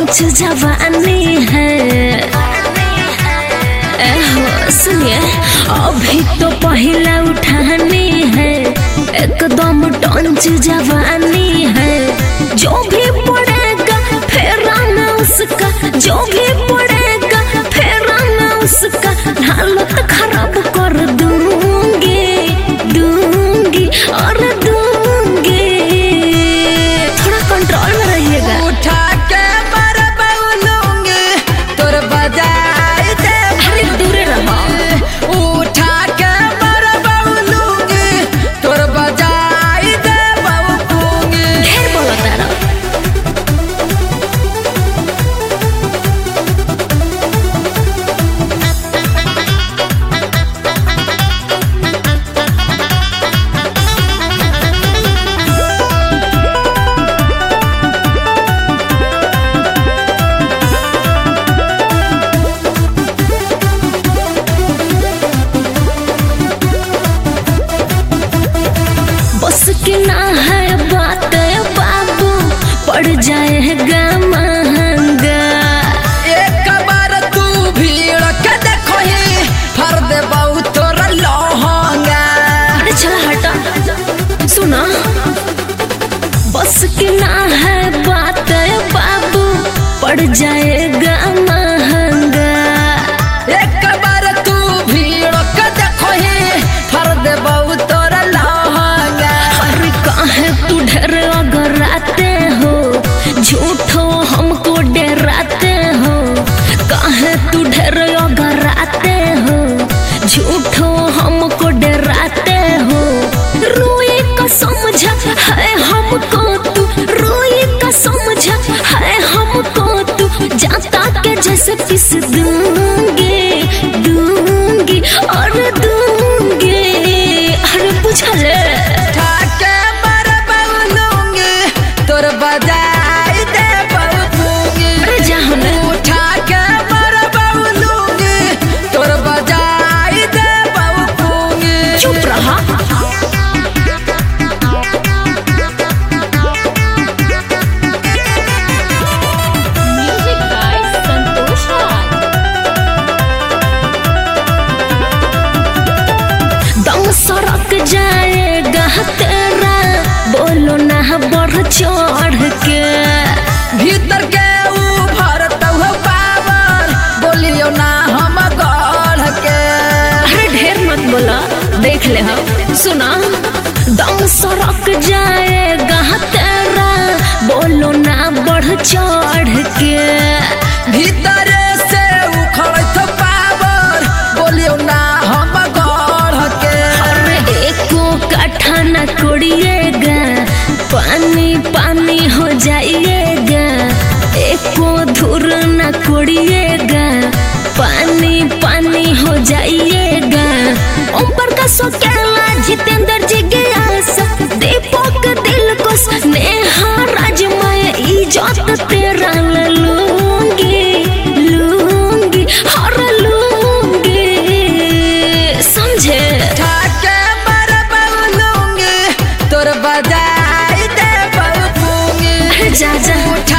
टॉन्च जवानी है। सुनिए अभी तो पहला उठानी है, एकदम टॉन्च जवानी है। जो भी पड़ेगा फेरा में उसका, जो भी पड़ेगा फेरा में उसका हालत खराब कर दूंगी दूंगी और दूंगी। थोड़ा कंट्रोल में रहिएगा। उठा के मार बोलूंगी तोर बजाई दे। अरे दूर रहो। उठा के मार बोलूंगी तोर बजाई दे बाबूंगी। ढेर बोला तारा। बस की ना है बात बाबू, पड़ जाएगा महंगा। एक बार तू भीड़ के देखो ही फर दे बहुत तोरा लहंगा। अरे चला हटा। सुना बस की ना है बात बाबू, पड़ जाएगा महंगा। एक बार तू भीड़ के देखो ही फर दे बहुत तोरा लहंगा। अरे काहे तू ढेर अगराते हो, झूठो हमको डराते हो। काहे तू ढेर अगराते हो, झूठो हमको डराते हो। रोई का समझा है हमको तू, रोई का समझा है हमको तू। जाता के जैसे पिस दूंगी दूंगी और दूंगी। अरे बुझले ठाके मार बोलूंगी तोर बजाई दे बाबूंगी। अरे जाओ ना। उठा के मार बोलूंगी तोर बजाई दे बाबूंगी। चुप रहा। Music by Santosh Raj. दम सड़क जाएगा तेरा, बोलो ना बढ़ चढ़ के। भीतर के ऊपर तो पावर बोलियो ना हम गढ़ के। अरे ढेर मत बोला, देख ले हम। सुना दम सड़क जाएगा तेरा, बोलो ना बढ़ चढ़ के। भीतर से उखड़ तो पावर बोलियो ना हम गढ़ के। अरे एको काठा न कोड़िएगा, पानी पानी हो जाइएगा। एको धुर न कोड़िएगा, पानी पानी हो जाइएगा। ओम प्रकाश केला, जितेंद्र जिज्ञासा, दीपक दिल को स्नेहा राज, मैं इज्जत तेरा लूंगी लूंगी हर लूंगी। समझे? ठाके मार बोलूंगी तोर बजाई दे बाबूंगी। जा जा। उठा